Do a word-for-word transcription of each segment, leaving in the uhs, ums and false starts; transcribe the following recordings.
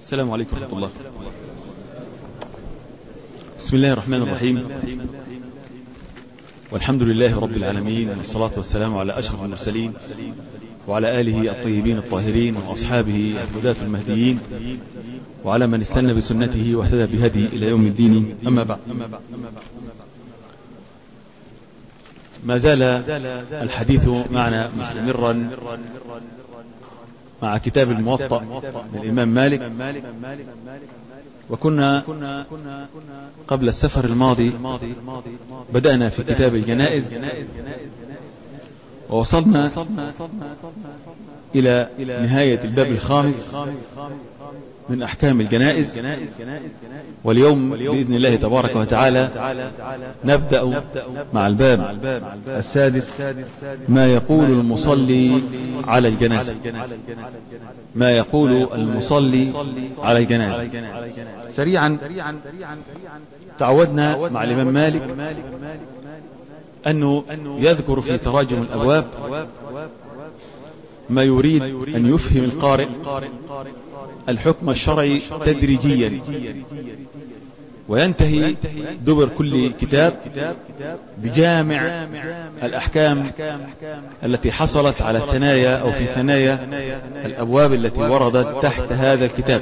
السلام عليكم ورحمة الله. بسم الله الرحمن الرحيم، والحمد لله رب العالمين، والصلاة والسلام على أشرف المرسلين وعلى آله الطيبين الطاهرين وأصحابه الهداة المهديين وعلى من استنى بسنته واهتدى بهديه إلى يوم الدين. أما بعد، ما زال الحديث معنا مستمرا مع كتاب الموطأ للإمام مالك، وكنا قبل السفر الماضي بدأنا في كتاب الجنائز، ووصلنا إلى نهاية الباب الخامس من أحكام الجنائز. واليوم بإذن الله تبارك وتعالى نبدأ مع الباب السادس، ما يقول المصلي على الجنازة. ما يقول المصلي على الجنازة. سريعا، تعودنا مع الإمام مالك أنه يذكر في تراجم الأبواب ما يريد أن يفهم القارئ الحكم الشرعي تدريجيا، وينتهي دبر كل كتاب بجامع الأحكام التي حصلت على الثنايا أو في ثنايا الأبواب التي وردت تحت هذا الكتاب.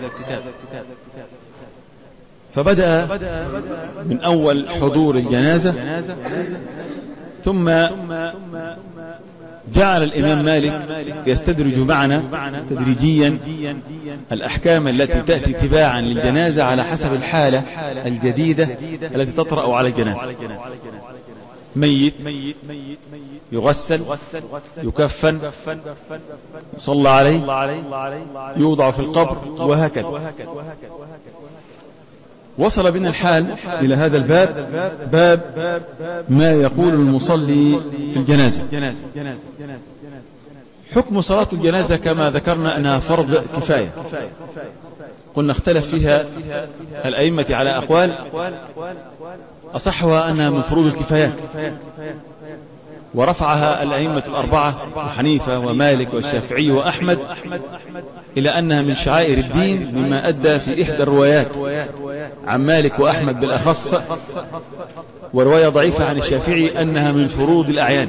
فبدأ من أول حضور الجنازة، ثم جعل الإمام مالك يستدرج معنا تدريجيا الأحكام التي تأتي تباعا للجنازة على حسب الحالة الجديدة التي تطرأ على الجنازة. ميت يغسل، يكفن، يصلى عليه، يوضع في القبر، وهكذا. وصل بنا الحال إلى هذا الباب، باب ما يقول المصلي في الجنازة. حكم صلاة الجنازة كما ذكرنا أنها فرض كفاية. قلنا اختلف فيها الأئمة على أقوال، أصحها أنها من فروض الكفايات، ورفعها الأئمة الأربعة حنيفة ومالك والشافعي وأحمد إلى أنها من شعائر الدين، مما أدى في إحدى الروايات عن مالك وأحمد بالأخص، ورواية ضعيفة عن الشافعي أنها من فروض الأعيان.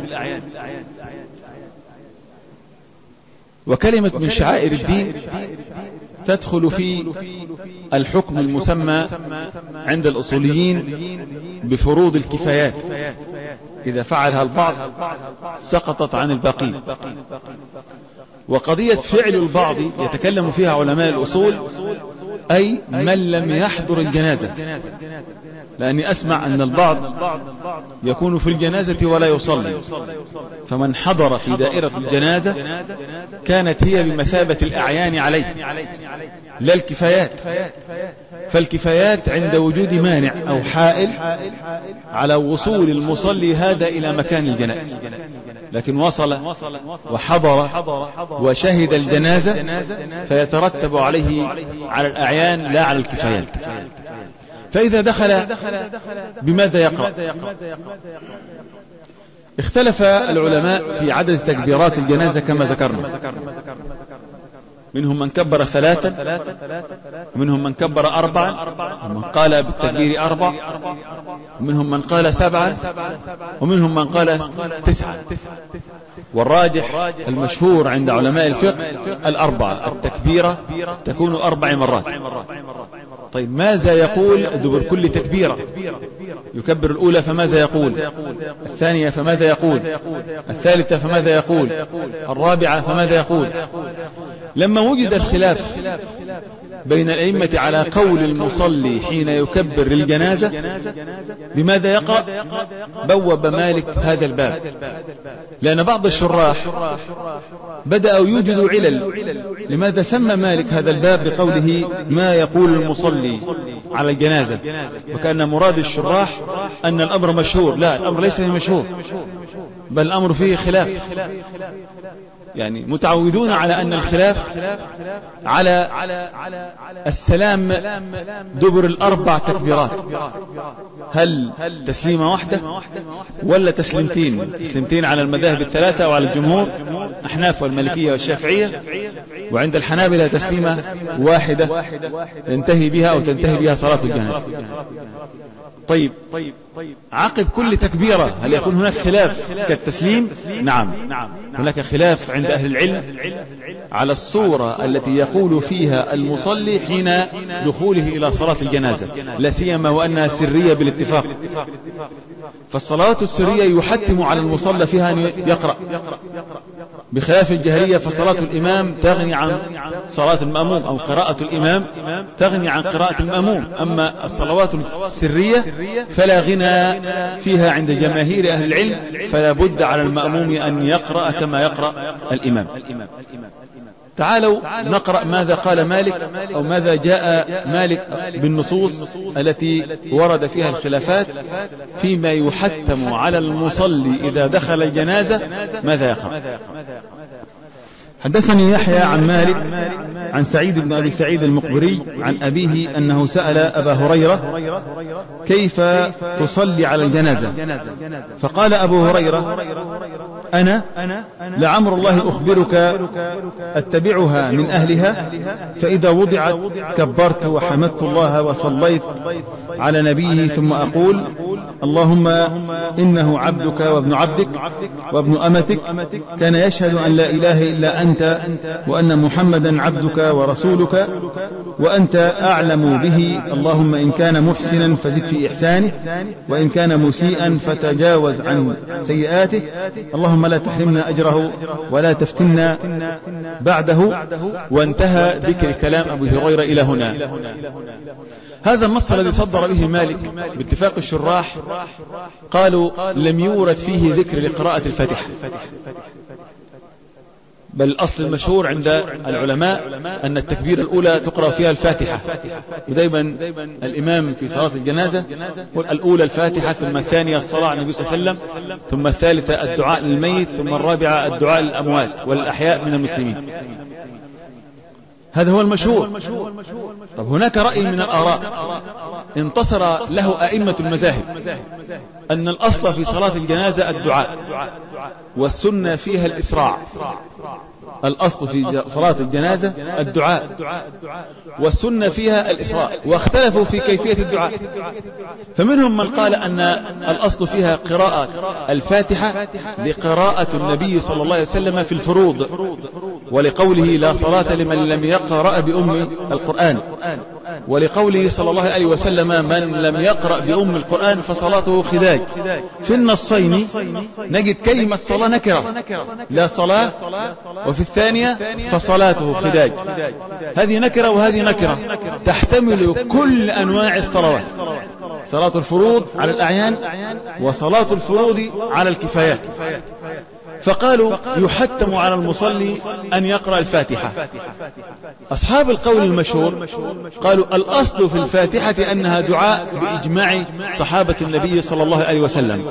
وكلمة من شعائر الدين تدخل في الحكم المسمى عند الأصوليين بفروض الكفايات، إذا فعلها البعض سقطت عن الباقين. وقضية فعل البعض يتكلم فيها علماء الأصول، أي من لم يحضر الجنازة، لأني أسمع أن البعض يكون في الجنازة ولا يصلي، فمن حضر في دائرة الجنازة كانت هي بمثابة الأعيان عليه لا الكفايات. فالكفايات عند وجود مانع أو حائل على وصول المصلي هذا إلى مكان الجنازة، لكن وصل وحضر وشهد الجنازة فيترتب عليه على الأعيان لا على الكفايات. فإذا دخل بماذا يقرأ؟ اختلف العلماء في عدد تكبيرات الجنازة كما ذكرنا. منهم من كبر ثلاثا، ومنهم من كبر أربعا، ومن قال بالتكبير أربع، ومنهم من قال سبعا، ومنهم من قال تسعا. والراجح المشهور عند علماء الفقه الأربعة، التكبيرة تكون أربع مرات. طيب ماذا يقول دبر كل تكبيرة؟ يكبر الأولى فماذا يقول؟ الثانية فماذا يقول؟ الثالثة فماذا يقول؟ الرابعة فماذا يقول؟ لما وجد الخلاف بين الأئمة على قول المصلي حين يكبر للجنازة بماذا يقرأ، بوب مالك هذا الباب، لأن بعض الشراح بدأوا يوجدوا علل لماذا سمى مالك هذا الباب بقوله ما يقول المصلي على الجنازة، وكان مراد الشراح أن الأمر مشهور. لا، الأمر ليس مشهور، بل الأمر فيه خلاف. يعني متعودون على أن الخلاف على السلام دبر الأربع تكبيرات، هل تسليمة واحدة ولا تسليمتين؟ تسليمتين على المذاهب الثلاثة وعلى الجمهور أحناف والمالكية والشافعية، وعند الحنابلة تسليمة واحدة ينتهي بها أو تنتهي بها صلاة الجنازة. طيب عقب كل تكبيرة هل يكون هناك خلاف كالتسليم؟ نعم، هناك خلاف عند أهل العلم على الصورة التي يقول فيها المصلي حين دخوله إلى صلاة الجنازة، لا سيما وأنها سرية بالاتفاق. فالصلاة السرية يحتم على المصلى فيها أن يقرأ، بخلاف الجهرية فصلاة الإمام تغني عن صلاة المأموم، أو قراءة الإمام تغني عن قراءة المأموم. أما الصلوات السرية فلا غنى فيها عند جماهير أهل العلم، فلا بد على المأموم أن يقرأ كما يقرأ الإمام. تعالوا نقرأ ماذا قال مالك، أو ماذا جاء مالك بالنصوص التي ورد فيها الخلافات فيما يحتم على المصلي إذا دخل الجنازة ماذا يقرأ. حدثني يحيى عن مالك عن سعيد بن أبي سعيد المقبري عن أبيه أنه سأل أبا هريرة كيف تصلي على الجنازة، فقال أبو هريرة أنا لعمر الله أخبرك أتبعها من أهلها، فإذا وضعت كبرت وحمدت الله وصليت على نبيه، ثم أقول اللهم إنه عبدك وابن عبدك وابن أمتك، كان يشهد أن لا إله إلا أنت وأن محمدا عبدك ورسولك وأنت أعلم به، اللهم إن كان محسنا فزد في إحسانه، وإن كان مسيئا فتجاوز عن سيئاته، اللهم لا تحرمنا أجره ولا تفتنا بعده. وانتهى ذكر كلام أبو هريرة إلى هنا. هذا النص الذي صدر به مالك باتفاق الشراح قالوا لم يورد فيه ذكر لقراءة الفاتحة، بل الأصل المشهور عند العلماء أن التكبير الأولى تقرأ فيها الفاتحة، ودائما الإمام في صلاة الجنازة الأولى الفاتحة، ثم الثانية الصلاة على النبي صلى الله عليه وسلم، ثم الثالثة الدعاء للميت، ثم الرابعة الدعاء للأموات والأحياء من المسلمين. هذا هو المشهور. طب هناك رأي من الآراء انتصر له أئمة المذاهب أن الأصل في صلاة الجنازة الدعاء، والسنة فيها الإسراع. الأصل في صلاة الجنازة الدعاء، والسنة فيها الإسراء، واختلفوا في كيفية الدعاء. فمنهم من قال أن الأصل فيها قراءة الفاتحة لقراءة النبي صلى الله عليه وسلم في الفروض، ولقوله لا صلاة لمن لم يقرأ بأم القرآن، ولقوله صلى الله عليه وسلم من لم يقرأ بأم القرآن فصلاته خداج. في النصين نجد كلمة صلاة نكرة، لا صلاة، وفي الثانية فصلاته خداج. هذه نكرة وهذه نكرة، تحتمل كل أنواع الصلوات، صلاة الفروض على الأعيان وصلاة الفروض على الكفايات. فقالوا يحتم على المصلي أن يقرأ الفاتحة. أصحاب القول المشهور قالوا الأصل في الفاتحة أنها دعاء بإجماع صحابة النبي صلى الله عليه وسلم،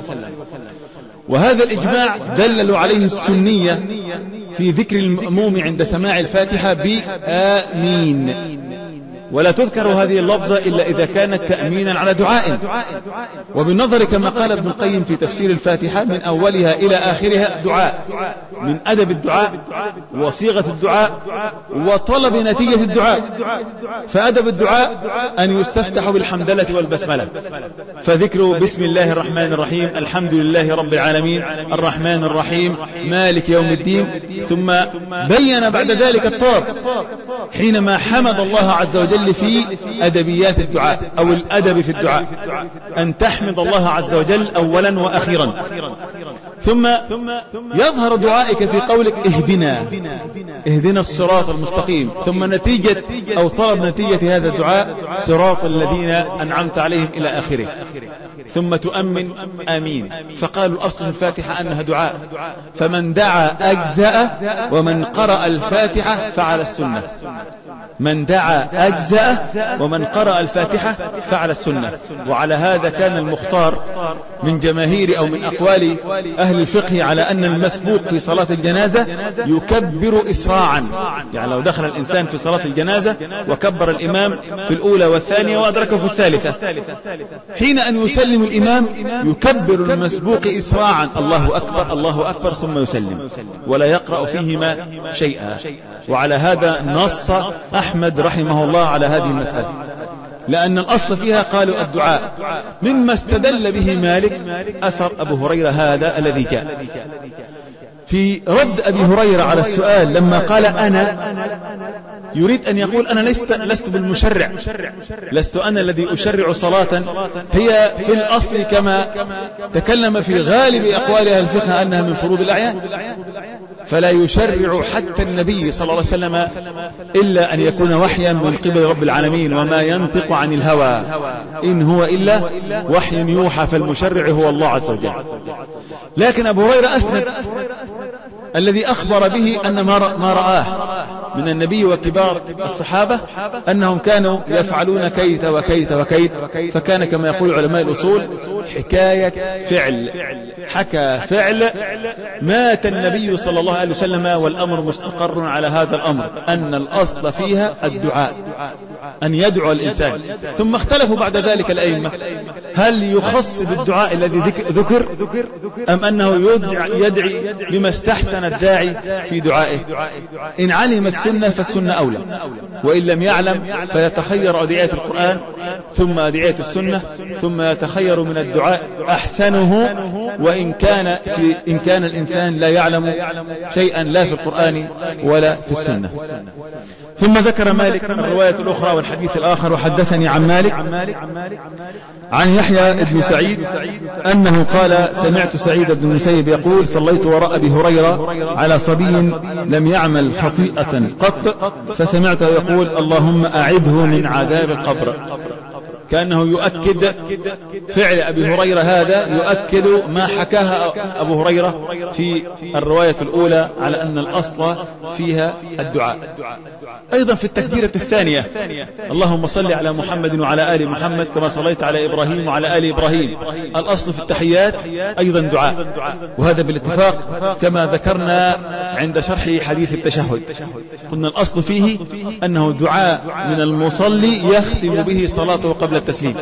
وهذا الإجماع دللوا عليه السنية في ذكر المأموم عند سماع الفاتحة بآمين، ولا تذكر هذه اللفظة إلا إذا كانت تأمينا على دعاء. وبالنظر كما قال ابن القيم في تفسير الفاتحة من أولها إلى آخرها دعاء، من أدب الدعاء وصيغة الدعاء وطلب نتيجة الدعاء. فأدب الدعاء أن يستفتح بالحمدلة والبسملة، فذكر بسم الله الرحمن الرحيم الحمد لله رب العالمين الرحمن الرحيم مالك يوم الدين. ثم بين بعد ذلك الطلب حينما حمد الله عز وجل في أدبيات الدعاء أو الأدب في الدعاء، أن تحمد الله عز وجل أولا وأخيرا. ثم يظهر دعائك في قولك اهدنا اهدنا الصراط المستقيم، ثم نتيجة أو طلب نتيجة هذا الدعاء صراط الذين أنعمت عليهم إلى آخره، ثم تؤمن آمين. فقالوا أصل الفاتحة أنها دعاء، فمن دعا أجزأ، ومن قرأ الفاتحة فعلى السنة. من دعا أجزأ ومن قرأ الفاتحة فعل السنة. وعلى هذا كان المختار من جماهير أو من أقوال أهل الفقه على أن المسبوق في صلاة الجنازة يكبر إسراعا، يعني لو دخل الإنسان في صلاة الجنازة وكبر الإمام في الأولى والثانية وأدركه في الثالثة، حين أن يسلم الإمام يكبر المسبوق إسراعا، الله أكبر الله أكبر، ثم يسلم ولا يقرأ فيهما شيئا. وعلى هذا نص أحمد رحمه الله على هذه المسألة، لأن الأصل فيها قالوا الدعاء، مما استدل به مالك أثر أبو هريرة هذا الذي جاء في رد أبي هريرة على السؤال لما قال أنا يريد أن يقول أنا لست, لست بالمشرع، لست أنا الذي أشرع صلاة، هي في الأصل كما تكلم في غالب أقوال أهل الفقه أنها من فروض الأعيان، فلا يشرع حتى النبي صلى الله عليه وسلم إلا أن يكون وحيا من قبل رب العالمين، وما ينطق عن الهوى إن هو إلا وحي يوحى، فالمشرع هو الله عز وجل. لكن أبو هريرة أسند الذي أخبر به أن ما رآه من النبي وكبار الصحابة أنهم كانوا يفعلون كيت وكيت وكيت، فكان كما يقول علماء الأصول حكاية فعل، حكى فعل. مات النبي صلى الله عليه وسلم والأمر مستقر على هذا الأمر، أن الأصل فيها الدعاء، أن يدعو الإنسان. ثم اختلفوا بعد ذلك الأئمة هل يخص بالدعاء الذي ذكر أم أنه يدعي بما استحسن الداعي في دعائه. إن علم السنة فالسنة أولى، وإن لم يعلم فيتخير أدعية القرآن ثم أدعية السنة، ثم يتخير من الدعاء أحسنه، وإن كان, في إن كان الإنسان لا يعلم شيئا لا في القرآن ولا في السنة. ثم ذكر مالك الرواية الأخرى والحديث الآخر: وحدثني عن مالك عن يحيى بن سعيد أنه قال: سمعت سعيد بن المسيب يقول: صليت وراء أبي هريرة على صبي لم يعمل خطيئة قط، فسمعته يقول: اللهم أعذه من عذاب القبر. كأنه يؤكد فعل أبي هريرة هذا، يؤكد ما حكاها أبو هريرة في الرواية الأولى على أن الأصل فيها الدعاء. أيضا في التكبيرة الثانية: اللهم صل على محمد وعلى آل محمد كما صليت على إبراهيم وعلى آل إبراهيم. الأصل في التحيات أيضا دعاء، وهذا بالاتفاق كما ذكرنا عند شرح حديث التشهد، قلنا الأصل فيه أنه دعاء من المصلي يختم به صلاته قبل التسليم.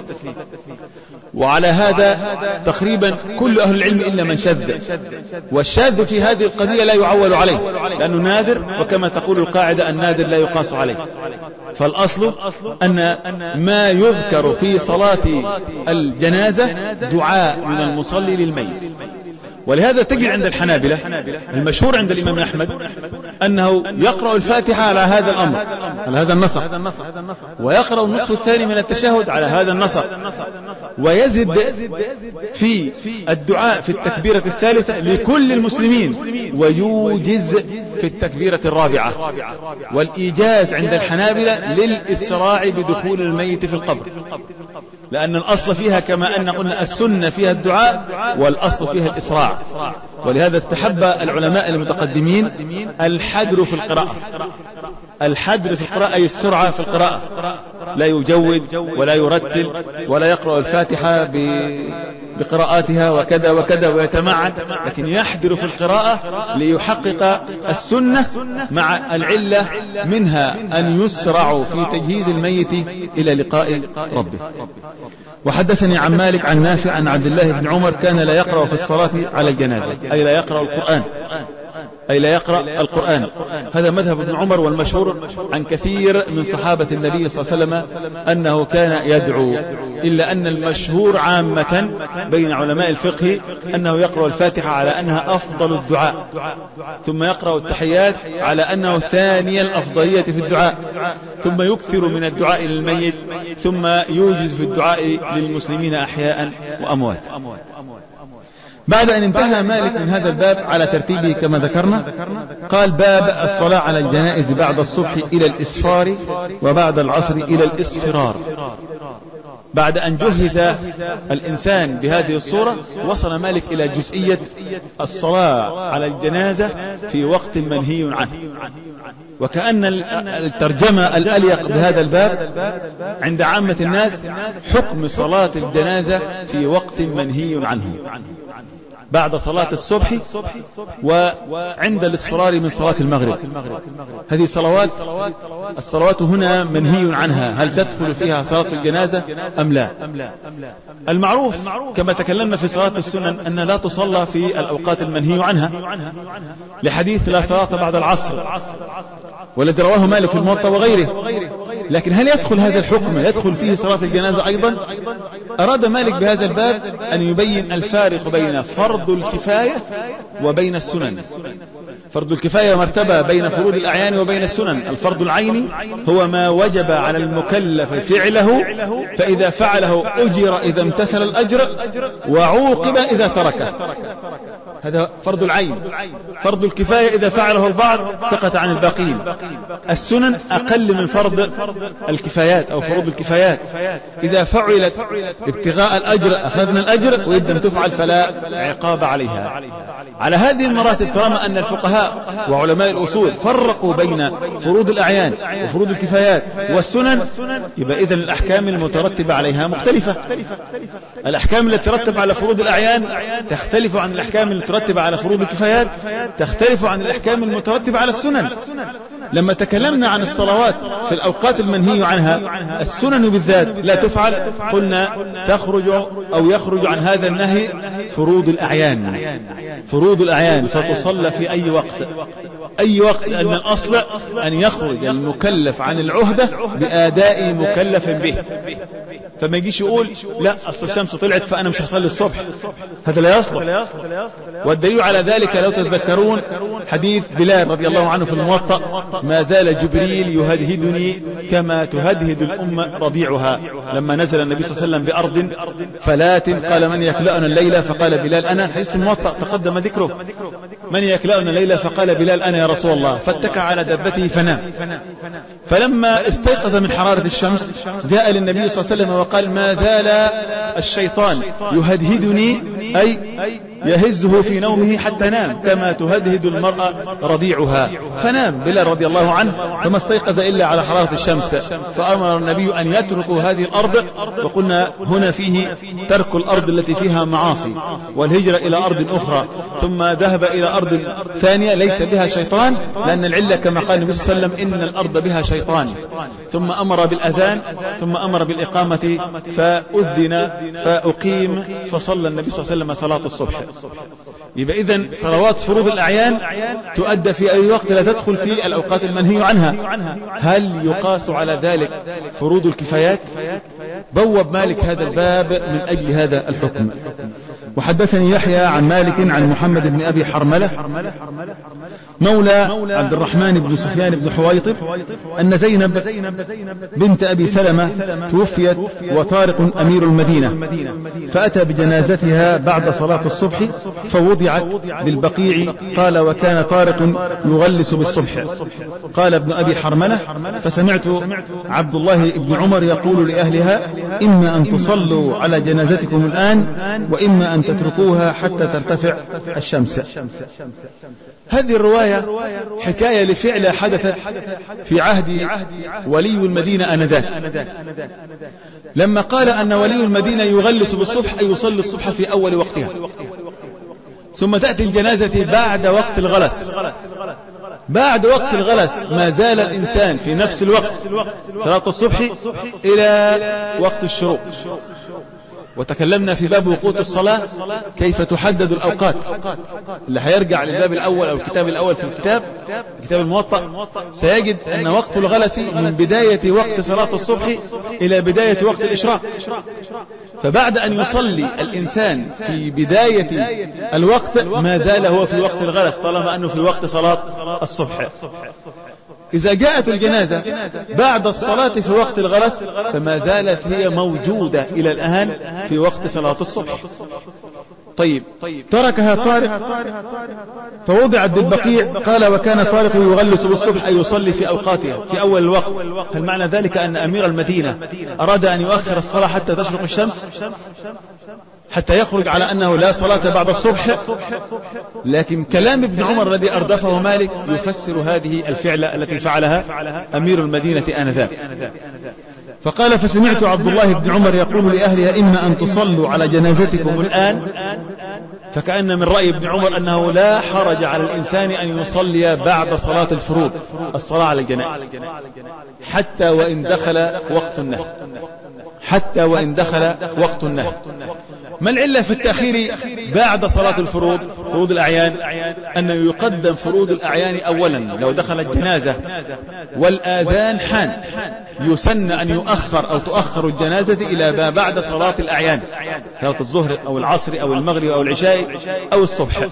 وعلى هذا تقريبا كل أهل العلم إلا من شذ، والشاذ في هذه القضية لا يعول عليه لأنه نادر، وكما تقول القاعدة النادر لا يقاس عليه. فالأصل أن ما يذكر في صلاة الجنازة دعاء من المصلي للميت. ولهذا تجد عند الحنابلة المشهور عند الإمام أحمد أنه يقرأ الفاتحة على هذا الأمر، على هذا النسق، ويقرأ النصف الثاني من التشهد على هذا النسق، ويزد في الدعاء في التكبيرة الثالثة لكل المسلمين، ويوجز في التكبيرة الرابعة. والإيجاز عند الحنابلة للإسراع بدخول الميت في القبر، لأن الأصل فيها كما أن قلنا السنة فيها الدعاء والأصل فيها الإسراع. ولهذا استحب العلماء المتقدمين الحدر في القراءة. الحدر في القراءة أي السرعة في القراءة، لا يجود ولا يرتل ولا يقرأ الفاتحة بقراءاتها وكذا وكذا ويتمعن، لكن يحدر في القراءة ليحقق السنة، مع العلة منها أن يسرع في تجهيز الميت إلى لقاء ربه. وحدثني عن مالك عن نافع عن عبد الله بن عمر كان لا يقرأ في الصلاة على الجنازة، أي لا يقرأ القرآن، أي لا يقرأ القرآن. هذا مذهب ابن عمر، والمشهور عن كثير من صحابة النبي صلى الله عليه وسلم أنه كان يدعو، إلا أن المشهور عامة بين علماء الفقه أنه يقرأ الفاتحة على أنها أفضل الدعاء، ثم يقرأ التحيات على أنه ثاني الأفضلية في الدعاء، ثم يكثر من الدعاء للميت، ثم يوجز في الدعاء للمسلمين أحياء وأموات. بعد أن انتهى مالك من هذا الباب على ترتيبه كما ذكرنا، قال: باب الصلاة على الجنائز بعد الصبح إلى الإسفار وبعد العصر إلى الإصفرار. بعد أن جهز الإنسان بهذه الصورة وصل مالك إلى جزئية الصلاة على الجنازة في وقت منهي عنه. وكأن الترجمة الأليق بهذا الباب عند عامة الناس حكم صلاة الجنازة في وقت منهي عنه بعد صلاة الصبح وعند الاصفرار من صلاة المغرب. هذه صلوات الصلوات هنا منهي عنها، هل تدخل فيها صلاة الجنازة أم لا؟ المعروف كما تكلمنا في صلاة السنن أن لا تصلى في الأوقات المنهي عنها لحديث لا صلاة بعد العصر والذي رواه مالك في الموطأ وغيره. لكن هل يدخل هذا الحكم يدخل فيه صلاة الجنازة أيضا؟ أراد مالك بهذا الباب أن يبين الفارق بين فرض الكفاية وبين السنن. فرض الكفاية مرتبة بين فروض الأعيان وبين السنن. الفرض العيني هو ما وجب على المكلف فعله، فإذا فعله أجر إذا امتثل الأجر وعوقب إذا تركه، هذا فرض العين. فرض الكفاية إذا فعله البعض سقط عن الباقين. السنن أقل من فرض الكفايات أو فروض الكفايات، إذا فعلت ابتغاء الأجر أخذنا الأجر وإذا لم تفعل فلا عقاب عليها. على هذه المراتب طالما أن الفقهاء وعلماء الأصول فرقوا بين فروض الأعيان وفروض الكفايات والسنن، يبقى إذن الأحكام المترتبة عليها مختلفة. الأحكام التي ترتب على فروض الأعيان تختلف عن الأحكام المترتبة على فروض الكفايات، تختلف عن الأحكام المترتبة على السنن. لما تكلمنا عن الصلوات في الأوقات المنهي عنها السنن بالذات لا تفعل، قلنا تخرج أو يخرج عن هذا النهي فروض الأعيان. فروض الأعيان فتصلى في أي وقت، أي وقت، لأن الأصل أن يخرج المكلف عن العهدة بأداء مكلف به. فما يجيش يقول لا أصل الشمس طلعت فأنا مش هصلي الصبح، هذا لا يصلح. والدليل على ذلك لو تتذكرون حديث بلال رضي الله عنه في الموطأ: ما زال جبريل يهدهدني كما تهدهد الأم رضيعها. لما نزل النبي صلى الله عليه وسلم بأرض فلات قال: من يكلأنا الليلة؟ فقال بلال: أنا. حديث الموطأ تقدم ذكره: من يكلأنا الليلة؟ فقال بلال: أنا يا رسول الله. فاتكى على دابته فنام. فلما استيقظ من حرارة الشمس جاء للنبي صلى الله عليه وسلم وقال: ما زال الشيطان يهدهدني، أي يهزه في نومه حتى نام كما تهدهد المرأة رضيعها. فنام بلال رضي الله عنه فما استيقظ إلا على حرارة الشمس. فأمر النبي أن يتركوا هذه الأرض، وقلنا هنا فيه ترك الأرض التي فيها معاصي والهجرة إلى أرض أخرى، ثم ذهب إلى أرض ثانية ليس بها شيطان، لأن العلة كما قال النبي صلى الله عليه وسلم: إن الأرض بها شيطان. ثم أمر بالأذان، ثم أمر بالإقامة، فأذن فأقيم، فصلى النبي صلى الله عليه وسلم صلاة الصبح. يبقى إذن صلوات فروض الأعيان تؤدى في أي وقت، لا تدخل في الأوقات المنهي عنها. هل يقاس على ذلك فروض الكفايات؟ بوب مالك هذا الباب من أجل هذا الحكم. وحدثني يحيى عن مالك عن محمد بن أبي حرملة مولى عبد الرحمن بن سفيان بن حويطب أن زينب بنت أبي سلمة توفيت وطارق أمير المدينة، فأتى بجنازتها بعد صلاة الصبح فوضعت بالبقيع. قال: وكان طارق يغلس بالصبح. قال ابن أبي حرملة: فسمعت عبد الله بن عمر يقول لأهلها: إما أن تصلوا على جنازتكم الآن، وإما أن تتركوها حتى ترتفع الشمس. هذه الرواية حكاية لفعل حدثت في عهد ولي المدينة آنذاك، لما قال أن ولي المدينة يغلس بالصبح أي يصلي الصبح في أول وقتها، ثم تأتي الجنازة بعد وقت الغلس. بعد وقت الغلس ما زال الإنسان في نفس الوقت صلاة الصبح إلى وقت الشروق. وتكلمنا في باب وقوت الصلاة كيف تحدد الأوقات. اللي هيرجع للباب الأول أو الكتاب الأول في الكتاب كتاب الموطأ سيجد أن وقت الغلس من بداية وقت صلاة الصبح إلى بداية وقت الإشراق. فبعد أن يصلي الإنسان في بداية الوقت ما زال هو في وقت الغلس طالما أنه في وقت صلاة الصبح. إذا جاءت الجنازة بعد الصلاة في وقت الغلس فما زالت هي موجودة إلى الآن في وقت صلاة الصبح. طيب تركها طارق فوضعت بالبقيع. قال وكان طارق يغلس بالصبح أي يصلي في أوقاتها في أول الوقت. هل معنى ذلك أن أمير المدينة أراد أن يؤخر الصلاة حتى تشرق الشمس حتى يخرج على أنه لا صلاة بعد الصبح؟ لكن كلام ابن عمر الذي أردفه مالك يفسر هذه الفعلة التي فعلها أمير المدينة آنذاك. فقال فسمعت عبد الله بن عمر يقول لأهلها إما أن تصلوا على جنازتكم الآن، فكأن من رأي ابن عمر أنه لا حرج على الإنسان أن يصلي بعد صلاة الفروض الصلاة على الجنائز حتى وإن دخل وقت النهي، حتى وإن دخل وقت النهي. ما العلة في التأخير بعد صلاة الفروض فروض الأعيان؟ أنه يقدم فروض الأعيان أولا لو دخلت جنازة والآذان حان، يسن أن يؤخر أو تؤخر الجنازة إلى ما بعد صلاة الأعيان، صلاة الظهر أو العصر أو المغرب أو العشاء أو الصبح،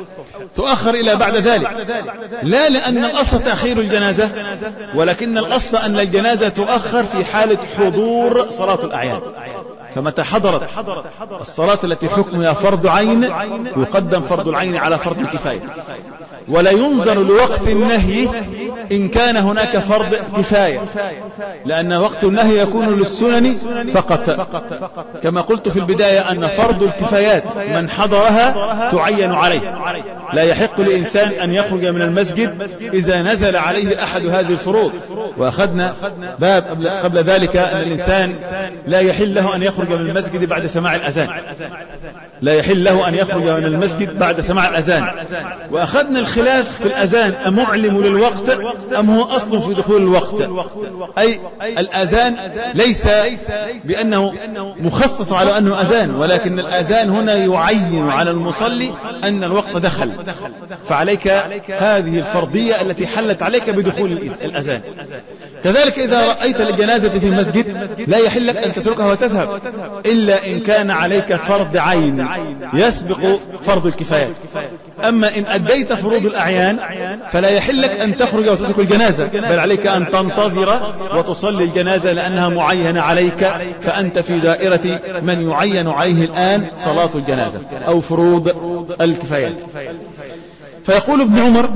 تؤخر إلى بعد ذلك، لا لأن الأصل تأخير الجنازة، ولكن الأصل أن الجنازة تؤخر في حالة حضور صلاة الأعيان. فمتى حضرت الصلاة التي حكمها فرض عين يقدم فرض العين على فرض الكفاية، ولا ينظر لوقت النهي إن كان هناك فرض كفاية، لأن وقت النهي يكون للسنن فقط. كما قلت في البداية أن فرض الكفايات من حضرها تعين عليه، لا يحق لإنسان أن يخرج من المسجد إذا نزل عليه أحد هذه الفروض. وأخذنا باب قبل ذلك أن الإنسان لا يحل له أن يخرج من المسجد بعد سماع الأذان، لا يحل له أن يخرج من المسجد بعد سماع الأذان. وأخذنا الخلاف في الأذان أمعلم للوقت أم هو أصل في دخول الوقت، أي الأذان ليس بأنه مخصص على أنه أذان، ولكن الأذان هنا يعين على المصلي أن الوقت دخل، فعليك هذه الفرضية التي حلت عليك بدخول الأذان. كذلك إذا رأيت الجنازة في المسجد لا يحل لك أن تتركها وتذهب إلا إن كان عليك فرض عين يسبق فرض الكفايات. أما إن أديت فروض الأعيان فلا يحل لك أن تخرج وتترك الجنازة، بل عليك أن تنتظر وتصلي الجنازة لأنها معينة عليك، فأنت في دائرة من يعين عليه الآن صلاة الجنازة أو فروض الكفايات. فيقول ابن عمر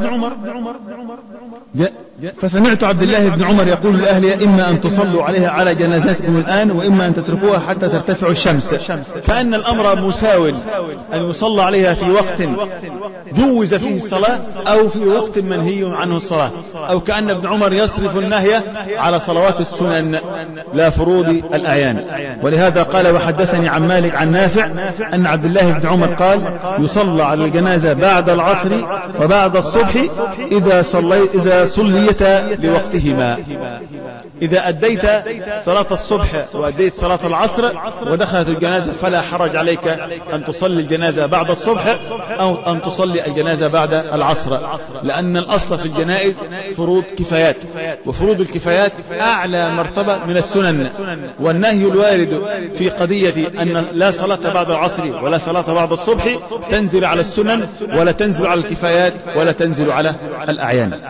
فسمعت عبد الله بن عمر يقول لأهلها إما أن تصلوا عليها على جنازاتكم الآن وإما أن تتركوها حتى ترتفع الشمس، كأن الأمر مساو أن يصلى عليها في وقت جوز فيه الصلاة أو في وقت منهي عنه الصلاة، أو كأن ابن عمر يصرف النهي على صلوات السنن لا فروض الأعيان. ولهذا قال وحدثني عن مالك عن نافع أن عبد الله بن عمر قال يصلى على الجنازة بعد العصر وبعد الصبح إذا صليت إذا صليت لوقتهما. إذا أديت صلاة الصبح وأديت صلاة العصر ودخلت الجنازة فلا حرج عليك أن تصلي الجنازة بعد الصبح أو أن تصلي الجنازة بعد العصر، لأن الأصل في الجنائز فروض كفايات، وفروض الكفايات أعلى مرتبة من السنن. والنهي الوارد في قضية أن لا صلاة بعد العصر ولا صلاة بعد الصبح تنزل على السنن ولا تنزل على الكفايات ولا تنزل على الأعيان.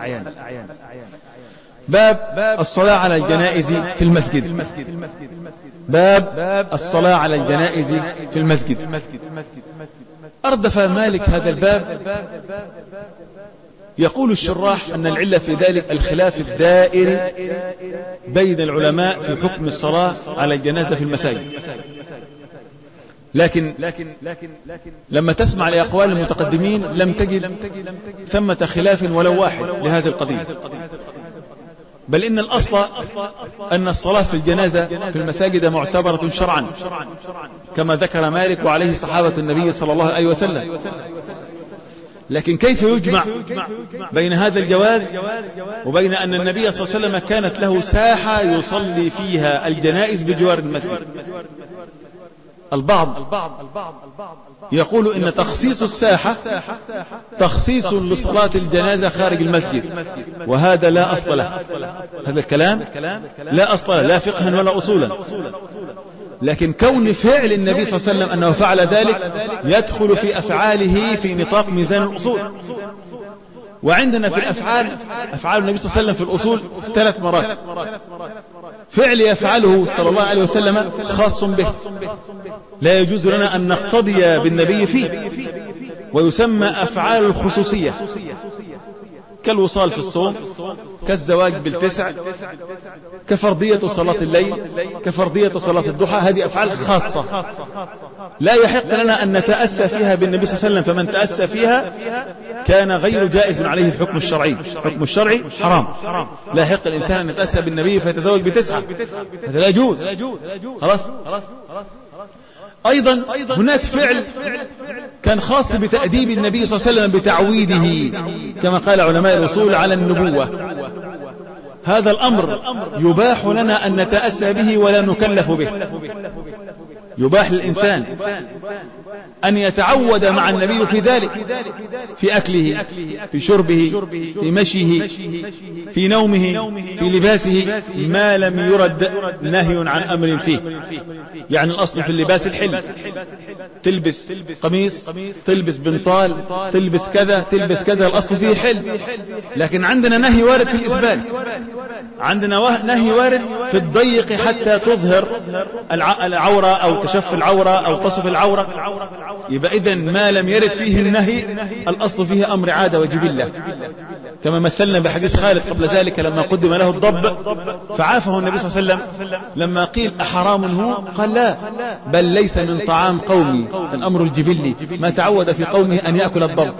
باب الصلاة على الجنائز في المسجد. باب الصلاة على الجنائز في المسجد. أردف مالك هذا الباب. يقول الشراح أن العلة في ذلك الخلاف الدائر بين العلماء في حكم الصلاة على الجنازة في المساجد، لكن لما تسمع لأقوال المتقدمين لم تجد ثمة خلاف ولو واحد لهذه القضية، بل إن الأصل أن الصلاة في الجنازة في المساجد معتبرة شرعا كما ذكر مالك وعليه صحابة النبي صلى الله عليه وسلم. لكن كيف يجمع بين هذا الجواز وبين أن النبي صلى الله عليه وسلم كانت له ساحة يصلي فيها الجنائز بجوار المسجد؟ البعض يقول إن تخصيص الساحة تخصيص لصلاة الجنازة خارج المسجد، وهذا لا أصل له. هذا الكلام لا أصل له لا فقها ولا أصولا، لكن كون فعل النبي صلى الله عليه وسلم أنه فعل ذلك يدخل في أفعاله في نطاق ميزان الأصول. وعندنا في الأفعال أفعال النبي صلى الله عليه وسلم في الأصول ثلاث مراتب. فعل يفعله صلى الله عليه وسلم خاص به، لا يجوز لنا أن نقتضي بالنبي فيه، ويسمى أفعال الخصوصية، كالوصال في الصوم، كالزواج بالتسع، كفرضية صلاة الليل، كفرضية صلاة الضحى. هذه أفعال خاصة لا يحق لنا أن نتأسى فيها بالنبي صلى الله عليه وسلم، فمن تأسى فيها كان غير جائز عليه الحكم الشرعي. الحكم الشرعي حرام، لا يحق الإنسان أن يتأسى بالنبي فيتزوج بتسعة، هذا لا يجوز. خلاص. أيضا هناك فعل كان خاص بتأديب النبي صلى الله عليه وسلم بتعويده، كما قال علماء الأصول على النبوة. هذا الأمر يباح لنا أن نتأسى به ولا نكلف به. يباح للإنسان أن يتعود مع النبي في ذلك، في أكله، في شربه، في مشيه، في نومه، في لباسه، ما لم يرد نهي عن أمر فيه. يعني الأصل في اللباس الحل، تلبس قميص، تلبس بنطال، تلبس كذا، تلبس كذا، الأصل فيه حل. لكن عندنا نهي وارد في الإسبال، عندنا نهي وارد في الضيق حتى تظهر العورة أو تشف العورة أو تصف العورة. يبقى إذن ما لم يرد فيه النهي الأصل فيه أمر عادة وجبلة، كما مثلنا بحديث خالد قبل ذلك لما قدم له الضب فعافه النبي صلى الله عليه وسلم، لما قيل أحرام هو؟ قال لا، بل ليس من طعام قومي، الأمر الجبلي، ما تعود في قومه أن يأكل الضب،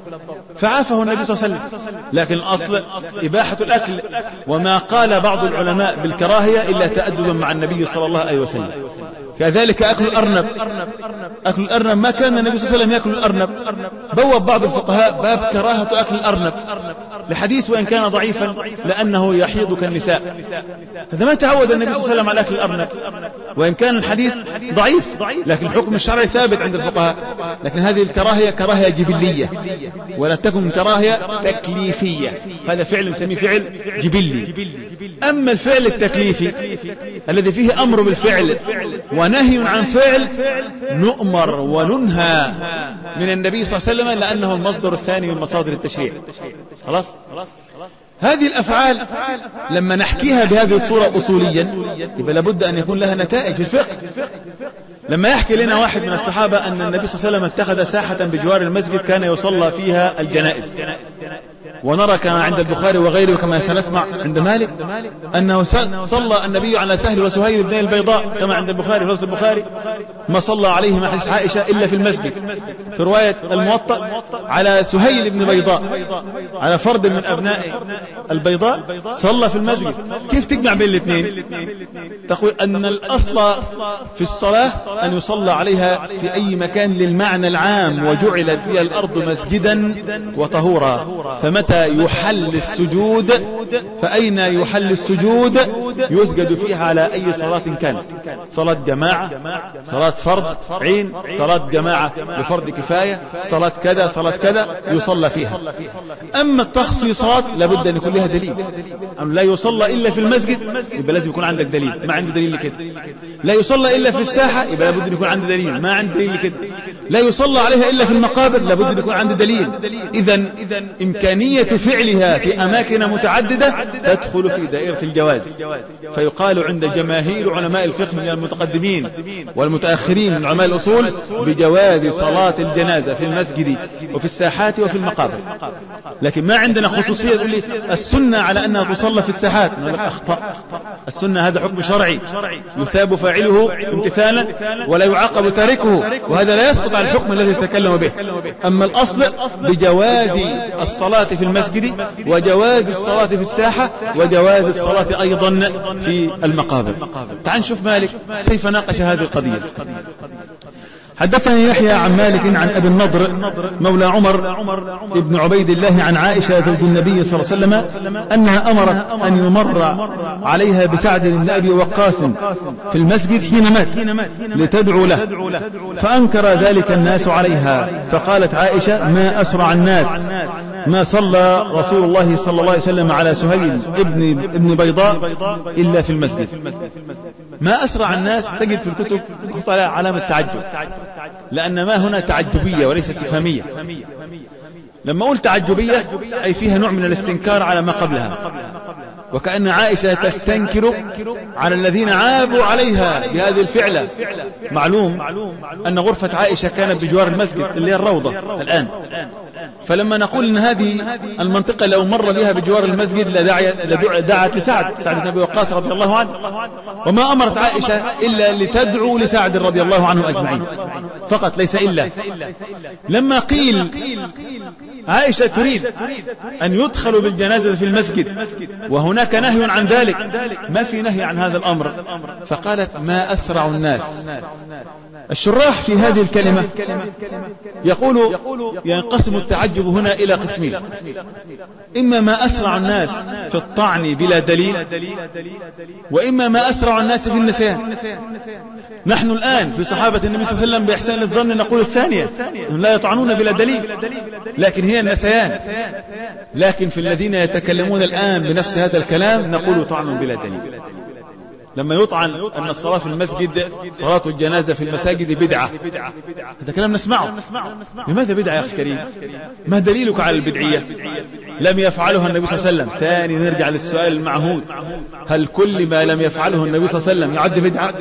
فعافه النبي صلى الله عليه وسلم. لكن الأصل إباحة الأكل، وما قال بعض العلماء بالكراهية إلا تأدبا مع النبي صلى الله عليه وسلم. كذلك أكل الأرنب، أكل الأرنب ما كان النبي صلى الله عليه وسلم يأكل الأرنب، بوب بعض الفقهاء باب كراهة أكل الأرنب لحديث وإن كان ضعيفا لأنه يحيض كالنساء، هذا ما تعود النبي صلى الله عليه وسلم على أكل الأرنب، وإن كان الحديث ضعيف لكن الحكم الشرعي ثابت عند الفقهاء. لكن هذه الكراهية كراهية جبلية ولا تكن كراهية تكليفية، هذا فعل نسميه فعل جبلي. أما الفعل التكليفي الذي فيه أمر بالفعل ونهي عن فعل، نؤمر وننهى من النبي صلى الله عليه وسلم لأنه المصدر الثاني من مصادر التشريع. خلاص. هذه الأفعال لما نحكيها بهذه الصورة أصوليا يبقى لابد أن يكون لها نتائج في الفقه. لما يحكي لنا واحد من الصحابة أن النبي صلى الله عليه وسلم اتخذ ساحة بجوار المسجد كان يصلى فيها الجنائز، ونرى كما عند البخاري وغيره كما سنسمع عند مالك أنه صلى النبي على سهل وسهيل بن البيضاء كما عند البخاري، لفظ البخاري ما صلى عليه مع حديث عائشة إلا في المسجد. في رواية الموطأ على سهيل بن بيضاء، على فرد من أبناء البيضاء صلى في المسجد. كيف تجمع بين الاثنين؟ تقول أن الأصل في الصلاة أن يصلى عليها في أي مكان للمعنى العام، وجعلت فيها الأرض مسجدا وطهورا، فمتى يحل السجود فأين يحل السجود يسجد فيها على أي صلاة كانت، صلاة جماعة، صلاة فرض عين، صلاة جماعة لفرض كفاية، صلاة كذا، صلاة كذا يصلى فيها. أما التخصيصات لابد أن يكون لها دليل، أن لا يصلى إلا في المسجد يبقى لازم يكون عندك دليل، ما عندي دليل كده. لا يصلى إلا في الساحة يبقى لابد أن يكون عندي دليل، ما عندي دليل كده. لا يصلى عليها إلا في المقابر لابد أن يكون عندي دليل. إذن إمكانية فعلها في أماكن متعددة تدخل في دائرة الجواز. فيقال عند جماهير علماء الفقه من المتقدمين والمتأخرين من علماء الأصول بجواز صلاة الجنازة في المسجد وفي الساحات وفي المقابر. لكن ما عندنا خصوصية تقول لي السنة على أنها تصلى في الساحات، نقول لك أخطأ. السنة هذا حكم شرعي يثاب فاعله امتثالا ولا يعاقب تاركه، وهذا لا يسقط عن الحكم الذي تكلم به. أما الأصل بجواز الصلاة في المسجد وجواز الصلاة في الساحة وجواز الصلاة أيضا في المقابر. تعال نشوف مالك كيف ناقش هذه القضية. حدثني يحيى عن مالك عن أبي النضر مولى عمر ابن عبيد الله عن عائشة زوج النبي صلى الله عليه وسلم أنها أمرت أن يمر عليها بسعد بن أبي وقاص في المسجد حين مات لتدعو له، فأنكر ذلك الناس عليها، فقالت عائشة ما أسرع الناس ما صلى رسول الله صلى الله عليه وسلم على سهيل ابن ابن بيضاء إلا في المسجد. ما أسرع الناس تجد في الكتب تحط عليها علامة تعجب، لأن ما هنا تعجبية وليس استفهامية. لما أقول تعجبية أي فيها نوع من الاستنكار على ما قبلها. وكأن عائشة تستنكر على الذين عابوا عليها بهذه الفعلة. معلوم أن غرفة عائشة كانت بجوار المسجد اللي هي الروضة الآن، فلما نقول أن هذه المنطقة لو مر بها بجوار المسجد لدعت لسعد سعد بن أبي وقاص رضي الله عنه، وما أمرت عائشة إلا لتدعو لسعد رضي الله عنه أجمعين فقط، ليس إلا. لما قيل عائشة تريد أن يدخلوا بالجنازة في المسجد وهناك نهي عن ذلك، ما في نهي عن هذا الأمر، فقالت ما أسرع الناس. الشراح في هذه الكلمة يقول ينقسم التعجب هنا إلى قسمين: إما ما أسرع الناس في الطعن بلا دليل، وإما ما أسرع الناس في النسيان. نحن الآن في صحابة النبي صلى الله عليه وسلم بإحسان الظن نقول الثانية، لا يطعنون بلا دليل، لكن هي النسيان. لكن في الذين يتكلمون الآن بنفس هذا الكلام نقول طعن بلا دليل. لما يطعن أن الصلاة في المسجد صلاة الجنازة في المساجد بدعة، هذا كلام نسمعه. لماذا بدعة يا أخي كريم؟ ما دليلك على البدعية؟ لم يفعلها النبي صلى الله عليه وسلم. ثاني نرجع للسؤال المعهود: هل كل ما لم يفعله النبي صلى الله عليه وسلم يعد بدعة؟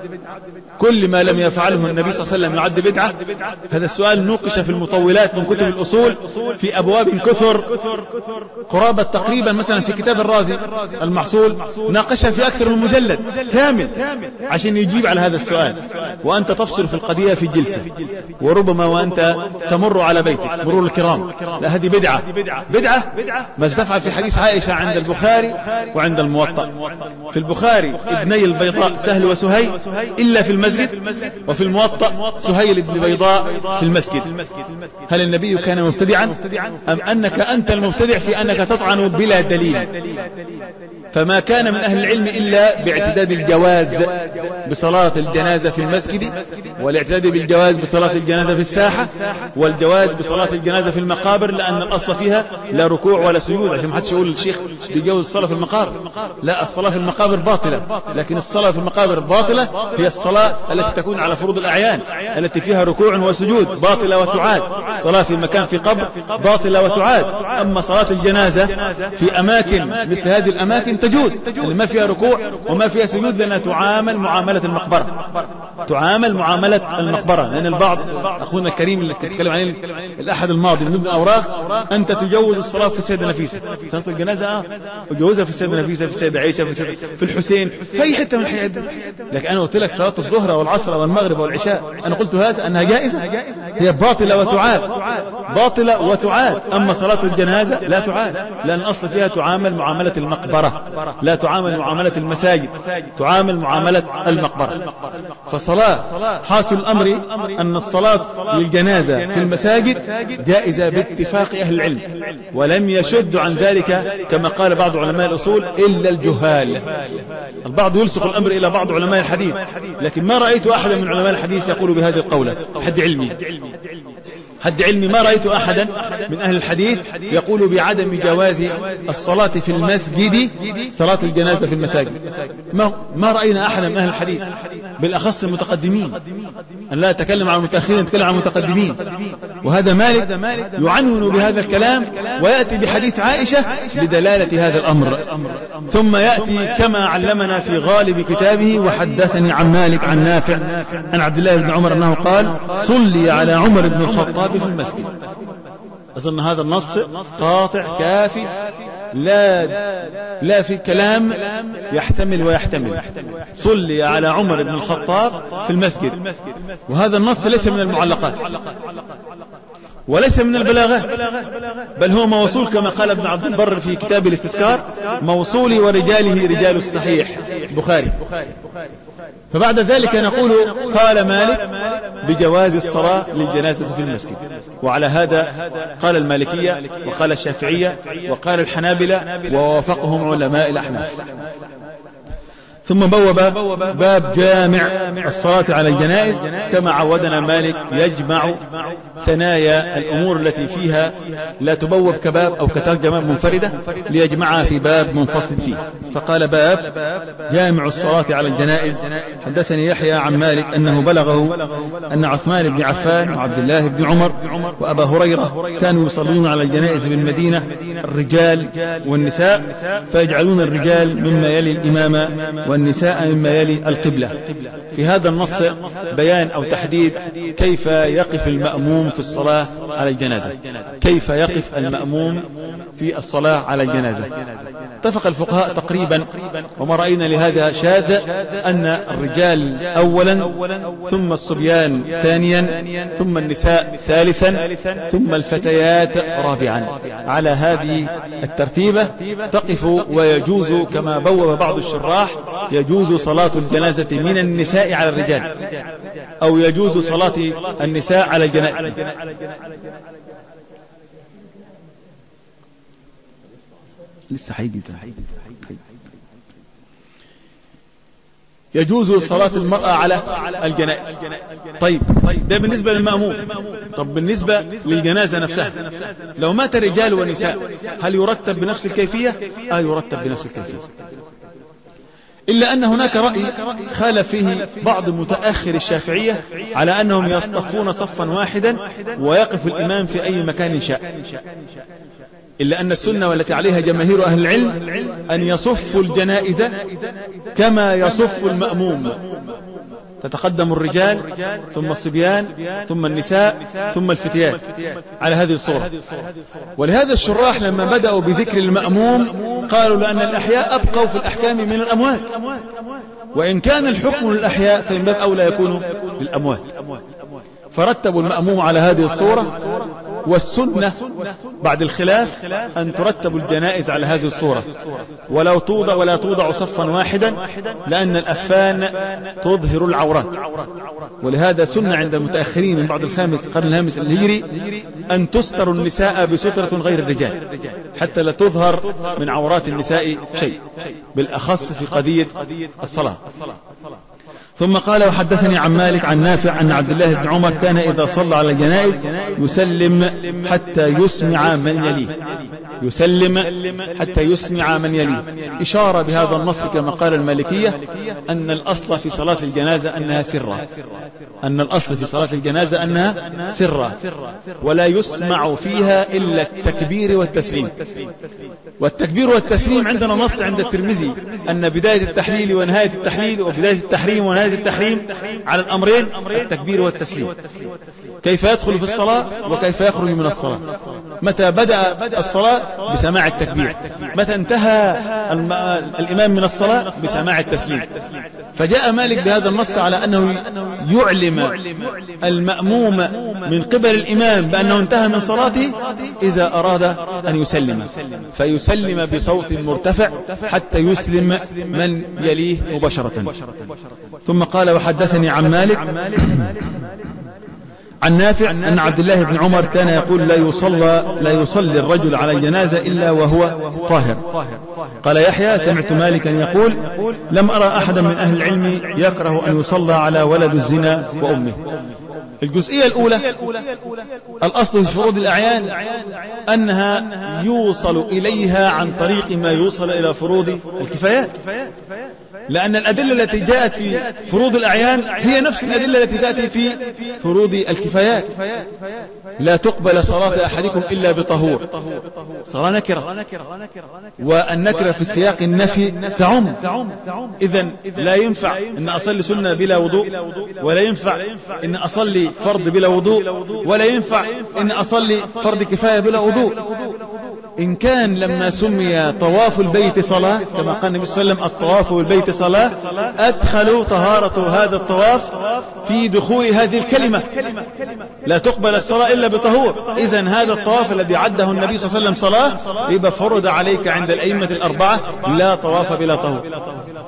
كل ما لم يفعله النبي صلى الله عليه وسلم يعد بدعة؟ هذا السؤال نوقش في المطولات من كتب الأصول في أبواب كثر، قرابة تقريبا مثلا في كتاب الرازي المحصول ناقشها في أكثر من مجلد كامل عشان يجيب على هذا السؤال، وأنت تفصل في القضية في جلسة، وربما وأنت تمر على بيتك مرور الكرام. لا، هذه بدعة. بدعة ما استفعل في حديث عائشة عند البخاري وعند الموطأ. في البخاري ابني البيضاء سهل وسهيل إلا في المسجد، وفي الموطأ سهيل ابن البيضاء في المسجد. هل النبي كان مبتدعا أم أنك أنت المبتدع في أنك تطعن بلا دليل؟ فما كان من أهل العلم إلا باعتداد الجواز بصلاة الجنازة في المسجد، والاعتداد بالجواز بصلاة الجنازة في الساحة، والجواز بصلاة الجنازة في المقابر، لأن الأصل فيها لا ركوع ولا سجود، عشان ما حدش يقول الشيخ بيجوز الصلاة في المقابر. لا، الصلاة في المقابر باطلة، لكن الصلاة في المقابر باطلة هي الصلاة التي تكون على فروض الأعيان التي فيها ركوع وسجود، باطلة وتعاد. صلاة في مكان في قبر باطلة وتعاد. أما صلاة الجنازة في أماكن مثل هذه الأماكن تجوز، اللي ما فيها ركوع وما فيها سجود، لأنها تعامل معاملة المقبرة، تعامل معاملة المقبرة. لأن البعض، أخونا الكريم اللي تكلم عن الأحد الماضي من ابن أوراق، أنت تجوز الصلاة في السيدة نفيسة، صلاة الجنازة آه وجوزها في السيدة نفيسة، في السيدة عائشة، في, السيدة في الحسين، في أي حتة من الحياة. لكن أنا قلت لك صلاة الظهر والعصر والمغرب والعشاء، أنا قلت هذا أنها جائزة، هي باطلة وتعاد، باطلة وتعاد. أما صلاة الجنازة لا تعاد، لأن الأصل فيها تعامل معاملة المقبرة، لا تعامل معاملة المساجد، تعامل معاملة المقبرة. فالصلاة حاصل الأمر أن الصلاة للجنازة في المساجد جائزة باتفاق أهل العلم، ولم يشد عن ذلك كما قال بعض علماء الأصول إلا الجهال. البعض يلصق الأمر إلى بعض علماء الحديث، لكن ما رأيت أحدا من علماء الحديث يقول بهذه القولة. حد علمي حد علمي ما رأيت أحدا من أهل الحديث يقول بعدم جواز الصلاة في المسجد صلاة الجنازة في المساجد. ما, ما رأينا أحدا من أهل الحديث، بالأخص المتقدمين. أن لا أتكلم عن المتأخرين، أتكلم عن المتقدمين. وهذا مالك يعنون بهذا الكلام ويأتي بحديث عائشة لدلالة هذا الأمر، ثم يأتي كما علمنا في غالب كتابه: وحدثني عن مالك عن نافع عن عبد الله بن عمر أنه قال: صلي على عمر بن الخطاب في المسجد. أظن هذا النص قاطع كافي، لا لا في كلام يحتمل ويحتمل. صلي على عمر بن الخطاب في المسجد، وهذا النص ليس من المعلقات وليس من البلاغات، بل هو موصول كما قال ابن عبد البر في كتاب الاستذكار: موصول ورجاله رجال الصحيح بخاري. فبعد ذلك نقول: قال مالك بجواز الصلاة للجنازة في المسجد. وعلى هذا قال المالكية وقال الشافعية وقال الحنابلة ووافقهم علماء الأحناف. ثم بوب باب جامع الصلاة على الجنائز، كما عودنا مالك يجمع ثنايا الأمور التي فيها لا تبوب كباب أو كترجمة منفردة ليجمعها في باب منفصل فيه. فقال باب جامع الصلاة على الجنائز. حدثني يحيى عن مالك أنه بلغه أن عثمان بن عفان وعبد الله بن عمر وأبا هريرة كانوا يصلون على الجنائز بالمدينة، الرجال والنساء، فيجعلون الرجال مما يلي الإمام والنساء مما يلي القبلة. في هذا النص بيان أو تحديد كيف يقف المأموم في الصلاة على الجنازة، كيف يقف المأموم في الصلاة على الجنازة. اتفق الفقهاء تقريبا، وما رأينا لهذا شاذ، أن الرجال أولا، ثم الصبيان ثانيا، ثم النساء ثالثا، ثم الفتيات رابعا. على هذه الترتيبة تقف، ويجوز كما بوب بعض الشراح يجوز صلاة الجنازة من النساء على الرجال، أو يجوز صلاة النساء على الجنائز. لسه حيجي يجوز صلاة المرأة على الجنائز. طيب ده بالنسبة للمأموم. طب بالنسبة للجنازة نفسها، لو مات رجال ونساء هل يرتب بنفس الكيفية؟ آه يرتب بنفس الكيفية، إلا أن هناك رأي خالف فيه بعض متأخر الشافعية على أنهم يصطفون صفا واحدا ويقف الإمام في أي مكان شاء، إلا أن السنة والتي عليها جماهير أهل العلم أن يصف الجنائز كما يصف المأموم، تتقدم الرجال ثم الصبيان ثم النساء ثم الفتيات على هذه الصورة. ولهذا الشراح لما بدأوا بذكر المأموم قالوا لأن الأحياء أبقوا في الأحكام من الأموات، وإن كان الحكم للأحياء فإن باب أولى يكون للأموات، فرتبوا المأموم على هذه الصورة. والسنة بعد الخلاف أن ترتب الجنائز على هذه الصورة، ولو توضع ولا توضع صفا واحدا، لأن الأكفان تظهر العورات. ولهذا سنة عند المتأخرين من بعد الخامس القرن الخامس الهجري أن تستر النساء بسترة غير الرجال حتى لا تظهر من عورات النساء شيء، بالأخص في قضية الصلاة. ثم قال وحدثني عن مالك عن نافع أن عبد الله بن عمر كان إذا صلى على الجنائز يسلم حتى يسمع من يليه، يسلم حتى يسمع من يليه، إشارة بهذا النص كما قال المالكية أن الأصل في صلاة الجنازة أنها سرة، أن الأصل في صلاة الجنازة أنها سرة، ولا يسمع فيها إلا التكبير والتسليم. والتكبير والتسليم عندنا نص عند الترمذي أن بداية التحليل ونهاية التحليل وبداية التحريم ونهاية التحريم على الأمرين التكبير والتسليم، كيف يدخل في الصلاة وكيف يخرج من الصلاة. متى بدأ الصلاة بسماع التكبير، متى انتهى الإمام من الصلاة بسماع التسليم. فجاء مالك بهذا النص على أنه يعلم المأموم من قبل الإمام بأنه انتهى من صلاته إذا أراد أن يسلم، فيسلم بصوت مرتفع حتى يسلم من يليه مباشرة. ثم قال وحدثني عن مالك عن نافع أن عبد الله بن عمر كان يقول لا يصلى لا يصلي الرجل على الجنازة إلا وهو طاهر. قال يحيى سمعت مالكا يقول لم أرى أحدا من أهل العلم يكره أن يصلى على ولد الزنا وأمه. الجزئية الأولى الأصل في فروض الأعيان أنها يوصل إليها عن طريق ما يوصل إلى فروض الكفايات، لأن الأدلة التي جاءت في فروض الأعيان هي نفس الأدلة التي تأتي في فروض الكفايات. لا تقبل صلاة أحدكم إلا بطهور، صلاة نكرة، والنكرة في سياق النفي تعم. إذن لا ينفع أن أصلي سنة بلا وضوء، ولا ينفع أن أصلي فرض بلا وضوء، ولا ينفع أن أصلي فرض كفاية بلا وضوء. إن كان لما سمي طواف البيت صلاة كما قال النبي صلى الله عليه وسلم الطواف بالبيت صلاة، أدخلوا طهارة هذا الطواف في دخول هذه الكلمة، لا تقبل الصلاة إلا بطهور. إذن هذا الطواف الذي عده النبي صلى الله عليه وسلم صلاة يبقى فرض عليك عند الأئمة الأربعة لا طواف بلا طهور.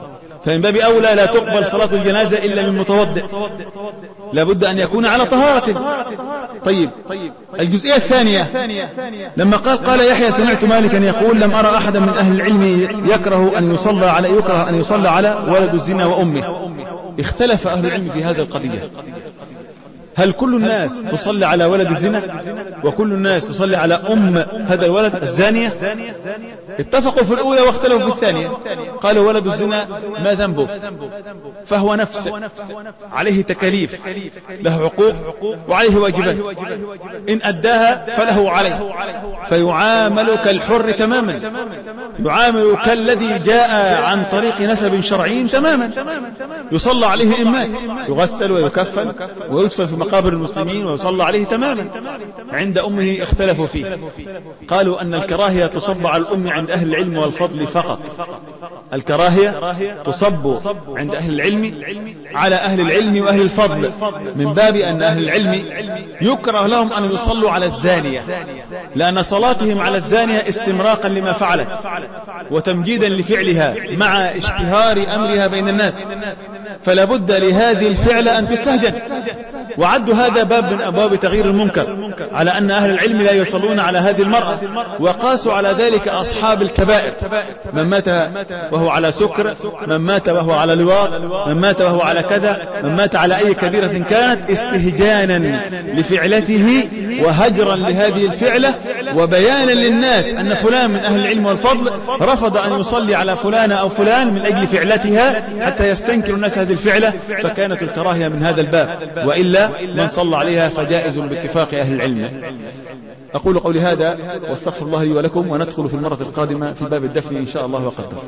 فمن باب أولى لا تقبل صلاة الجنازة إلا من متوضئ، لابد أن يكون على طهارة. طيب الجزئية الثانية لما قال قال يحيى سمعت مالكا يقول لم أرى أحدا من أهل العلم يكره أن يصلى على يكره أن يصلى على ولد الزنا وأمه. اختلف أهل العلم في هذه القضية، هل كل الناس تصلي على ولد الزنا وكل الناس تصلي على أم هذا الولد الزانية؟ اتفقوا في الأولى واختلفوا في الثانية. قالوا ولد الزنا ما ذنبه، فهو نفس عليه تكاليف، له حقوق وعليه واجبات، إن أداها فله عليه، فيعامل كالحر تماما، يعامل كالذي جاء عن طريق نسب شرعي تماما، يصلى عليه إن مات، يغسل ويكفن ويدفن في مقابر المسلمين ويصلى عليه تماما. عند أمه اختلفوا فيه، قالوا أن الكراهية تصب على الأم عند أهل العلم والفضل فقط، الكراهية تصب عند أهل العلم على أهل العلم وأهل الفضل، من باب أن أهل العلم يكره لهم أن يصلوا على الزانية، لأن صلاتهم على الزانية استمراقا لما فعلت وتمجيدا لفعلها مع اشتهار أمرها بين الناس، فلا بد لهذه الفعلة أن تستهجن. وعدوا هذا باب من أبواب تغيير المنكر على أن أهل العلم لا يصلون على هذه المرأة، وقاسوا على ذلك أصحاب الكبائر، من مات وهو على سكر، من مات وهو على لواط، من مات وهو على كذا، من مات على أي كبيرة كانت، استهجانا لفعلته وهجرا لهذه الفعلة وبيانا للناس أن فلان من أهل العلم والفضل رفض أن يصلي على فلان أو فلان من أجل فعلتها حتى يستنكر الناس هذه الفعلة، فكانت الكراهية من هذا الباب، وإلا من صلى عليها فجائز باتفاق أهل العلم. أقول قولي هذا واستغفر الله لي ولكم، وندخل في المرة القادمة في باب الدفن إن شاء الله وقدر.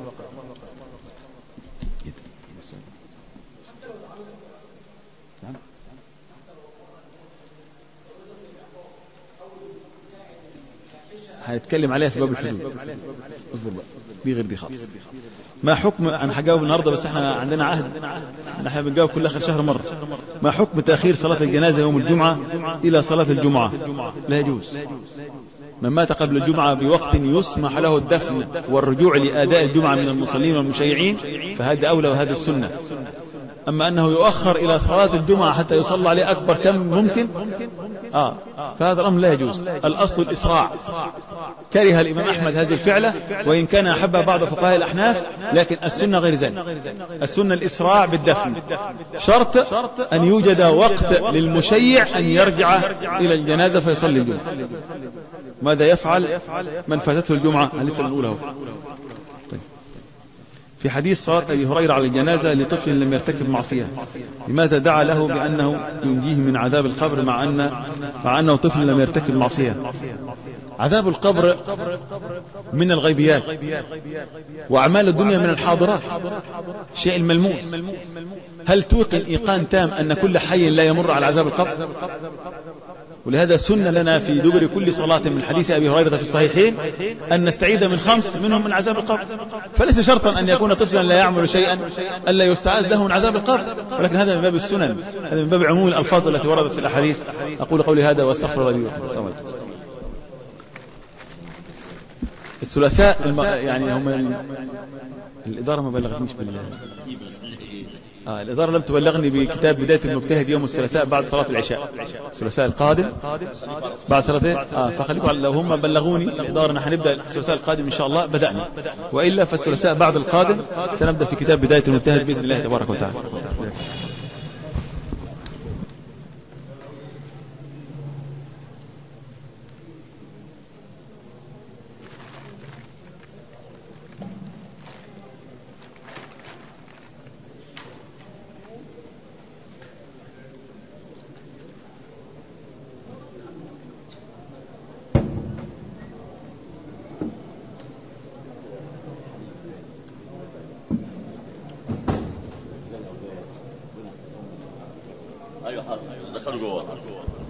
هنتكلم عليها في باب الحدود، اصبر بقى، دي غير دي خالص. ما حكم، انا هجاوب النهارده بس احنا عندنا عهد ان احنا بنجاوب كل اخر شهر مره. ما حكم تاخير صلاه الجنازه يوم الجمعه الى صلاه الجمعه؟ لا يجوز. من مات قبل الجمعه بوقت يسمح له الدفن والرجوع لاداء الجمعه من المصلين والمشيعين فهذا اولى وهذا السنه. أما أنه يؤخر إلى صلاة الجمعة حتى يصلى عليه أكبر كم ممكن آه فهذا الأمر لا يجوز. الأصل الإسراع. كره الإمام أحمد هذه الفعلة وإن كان أحبها بعض فقهاء الأحناف، لكن السنة غير ذلك. السنة الإسراع بالدفن، شرط أن يوجد وقت للمشيع أن يرجع إلى الجنازة فيصلي الجمعة. ماذا يفعل من فاتته الجمعة؟ لسه نقوله. في حديث صلاة أبي هريرة على الجنازة لطفل لم يرتكب معصية، لماذا دعا له بأنه ينجيه من عذاب القبر مع أن مع أنه طفل لم يرتكب معصية؟ عذاب القبر من الغيبيات، وأعمال الدنيا من الحاضرات، شيء الملموس. هل توقن إيقان تام أن كل حي لا يمر على عذاب القبر؟ ولهذا سنة لنا في دبر كل صلاة من حديث أبي هريرة في الصحيحين أن نستعيذ من خمس منهم من عذاب القبر. فليس شرطا أن يكون طفلا لا يعمل شيئا ألا يستعاذ له من عذاب القبر، ولكن هذا من باب السنن، هذا من باب عموم الألفاظ التي وردت في الأحاديث. أقول قولي هذا واستغفر الله لي ولكم. الثلاثاء الم... يعني هم الإدارة ما بلغتنيش بالله. آه الإدارة لم تبلغني بكتاب بداية المجتهد يوم الثلاثاء بعد صلاة العشاء، الثلاثاء القادم بعد صلاة آه فخليكم لو هم بلغوني الإدارة نحن نبدأ الثلاثاء القادم إن شاء الله بدأنا، وإلا فالثلاثاء بعد القادم سنبدأ في كتاب بداية المجتهد بإذن الله تبارك وتعالى. ايوه حاضر دخلوا جوه.